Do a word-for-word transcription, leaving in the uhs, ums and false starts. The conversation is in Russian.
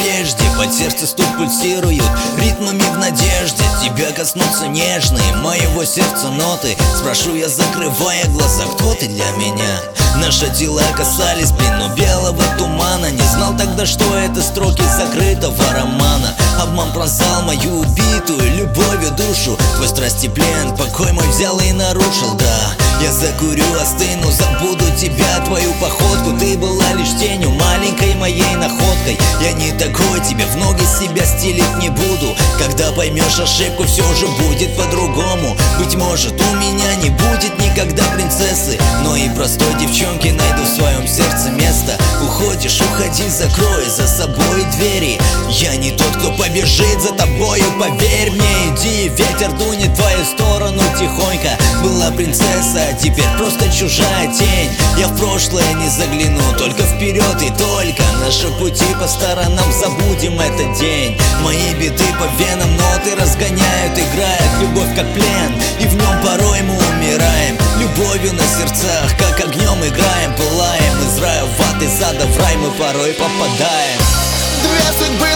одежде, под сердце стук пульсируют ритмами в надежде тебя коснуться нежные моего сердца ноты. Спрошу я, закрывая глаза, кто ты для меня? Наши тела касались, блин, но белого тумана. Не знал тогда, что это строки закрытого романа. Обман пронзал мою убитую любовью душу. Твой страсти плен, покой мой взял и нарушил, да. Я закурю, остыну, забуду тебя, твою походку. Ты была лишь тенью, маленькой моей находкой. Я не такой, тебе в ноги себя стелить не буду. Когда поймешь ошибку, все же будет по-другому. Быть может, у меня не будет никогда принцессы, но и простой девчонки найду в своем сердце место. Уходишь, уходи, закрой за собой двери. Я не тот, кто побежит за тобою, поверь мне. Иди, ветер дунет в твою сторону тихонько. Была принцесса, а теперь просто чужая тень. Я в прошлое не загляну, только вперед и только. Наши пути по сторонам, забудем этот день. Мои беды по венам ноты разгоняют, играет любовь как плен, и в нем порой мы умираем. Любовью на сердцах, как огнем играем, пылаем. Из рая в ад, из ада в рай мы порой попадаем. Две судьбы